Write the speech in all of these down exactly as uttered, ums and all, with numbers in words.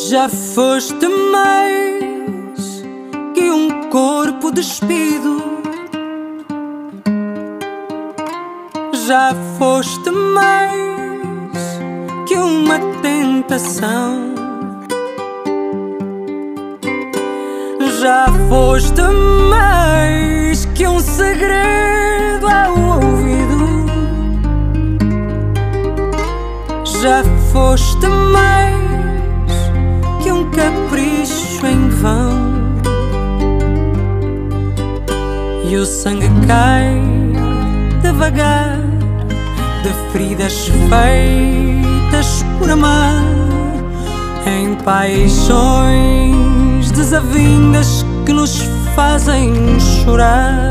Já foste mais que um corpo despido, já foste mais que uma tentação, já foste mais que um segredo ao ouvido, já foste mais que um capricho em vão. E o sangue cai devagar de feridas feitas por amar, em paixões desavindas que nos fazem chorar.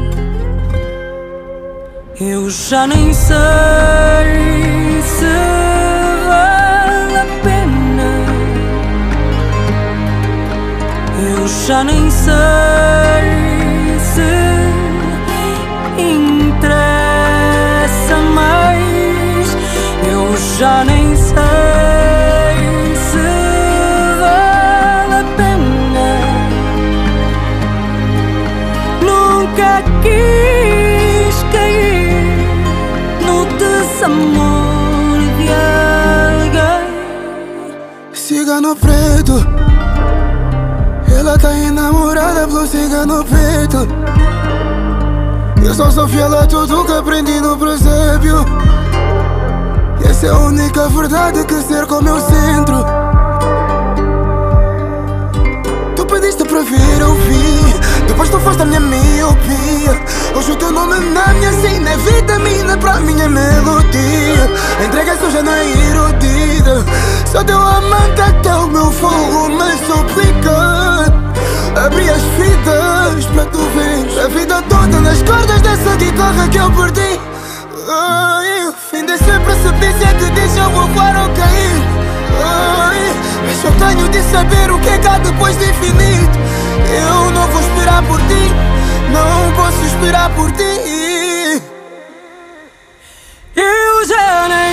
Eu já nem sei se vale a pena, eu já nem sei se interessa mais, eu já nem sei se vale a pena. Nunca quis cair no desamor de alguém. Cigano preto, ela tá enamorada pelo cigano preto. Eu só sou fiel a tudo que aprendi no presépio. E essa é a única verdade que cerca o meu centro. Tu pediste para vir, eu vi. Depois tu foste a minha miopia. Hoje o teu nome na minha sina é vitamina pra minha melodia. Entrega suja na erudida. Só teu amante até o meu fogo me suplica. Abri as fitas pra tu ver a vida toda nas cordas dessa guitarra que eu perdi. Ai, fim desse precipício é que deixa eu voar ou cair. Ai, mas eu tenho de saber o que é que há depois de infinito. Eu não vou esperar por ti, não posso esperar por ti. Eu já nem